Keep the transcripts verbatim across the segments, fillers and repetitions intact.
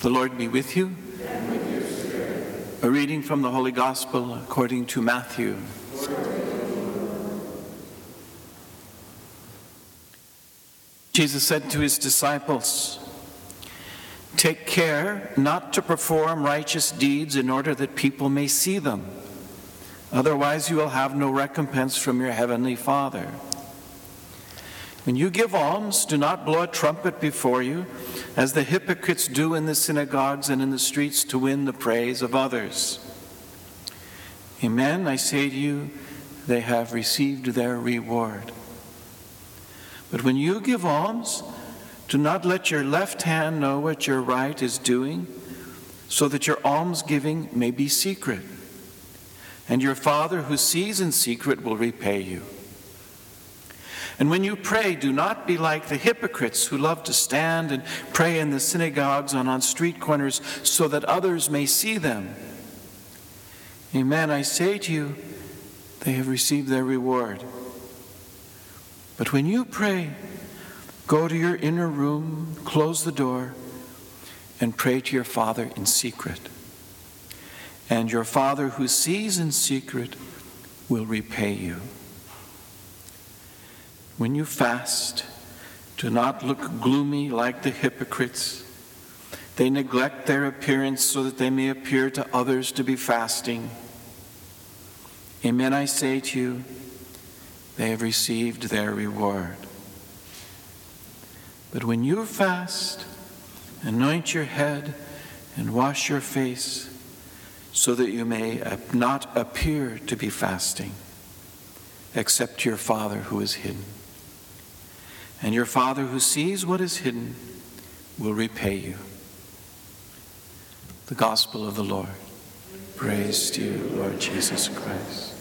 The Lord be with you. And with your spirit. A reading from the Holy Gospel according to Matthew. Jesus said to his disciples, "Take care not to perform righteous deeds in order that people may see them. Otherwise you will have no recompense from your heavenly Father. When you give alms, do not blow a trumpet before you, as the hypocrites do in the synagogues and in the streets to win the praise of others. Amen, I say to you, they have received their reward. But when you give alms, do not let your left hand know what your right is doing, so that your almsgiving may be secret. And your Father who sees in secret will repay you. And when you pray, do not be like the hypocrites who love to stand and pray in the synagogues and on street corners so that others may see them. Amen, I say to you, they have received their reward. But when you pray, go to your inner room, close the door, and pray to your Father in secret. And your Father who sees in secret will repay you. When you fast, do not look gloomy like the hypocrites. They neglect their appearance so that they may appear to others to be fasting. Amen, I say to you, they have received their reward. But when you fast, anoint your head and wash your face, so that you may not appear to be fasting, except your Father who is hidden. And your Father who sees what is hidden will repay you." The Gospel of the Lord. Praise to you, Lord Jesus Christ.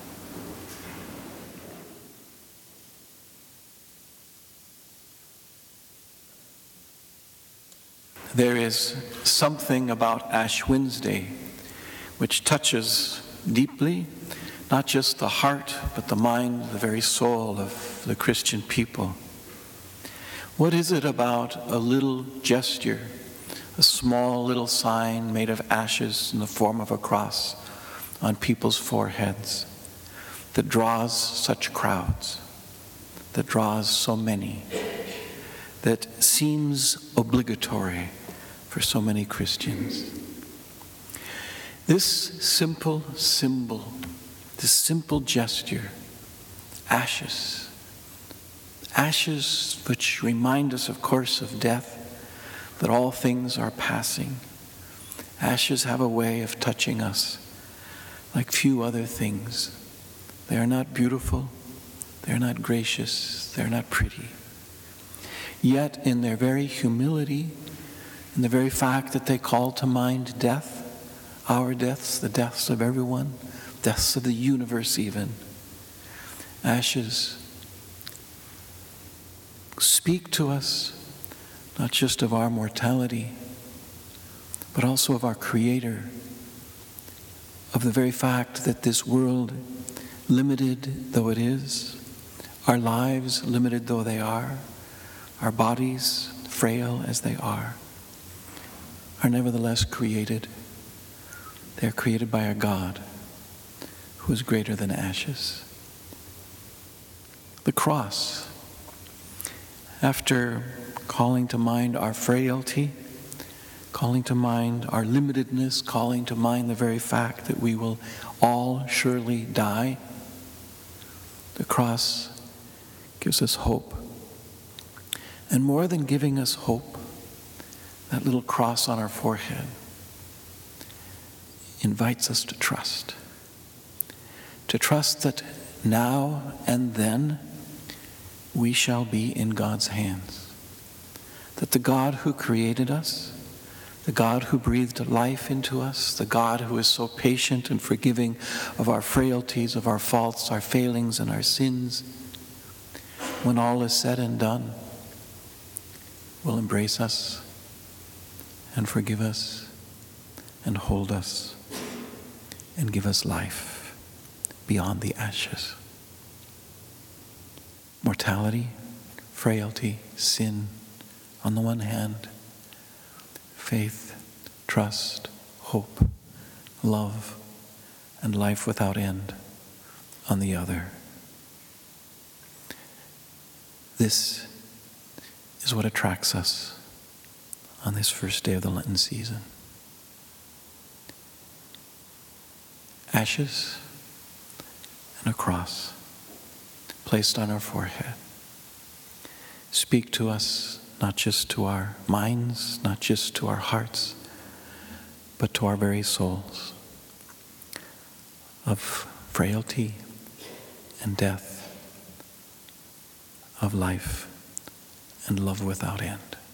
There is something about Ash Wednesday which touches deeply, not just the heart, but the mind, the very soul of the Christian people. What is it about a little gesture, a small little sign made of ashes in the form of a cross on people's foreheads that draws such crowds, that draws so many, that seems obligatory for so many Christians? This simple symbol, this simple gesture, ashes, ashes which remind us, of course, of death, that all things are passing. Ashes have a way of touching us like few other things. They are not beautiful, they are not gracious, they are not pretty. Yet in their very humility, in the very fact that they call to mind death, our deaths, the deaths of everyone, deaths of the universe even, ashes speak to us not just of our mortality, but also of our Creator, of the very fact that this world, limited though it is, our lives, limited though they are, our bodies, frail as they are, are nevertheless created. They are created by a God who is greater than ashes. The cross, after calling to mind our frailty, calling to mind our limitedness, calling to mind the very fact that we will all surely die, the cross gives us hope. And more than giving us hope, that little cross on our forehead invites us to trust. To trust that now and then we shall be in God's hands. That the God who created us, the God who breathed life into us, the God who is so patient and forgiving of our frailties, of our faults, our failings, and our sins, when all is said and done, will embrace us and forgive us and hold us and give us life beyond the ashes. Mortality, frailty, sin on the one hand, faith trust, hope, love, and life without end on the other. This is what attracts us on this first day of the Lenten season. Ashes and a cross placed on our forehead speak to us, not just to our minds, not just to our hearts, but to our very souls, of frailty and death, of life and love without end.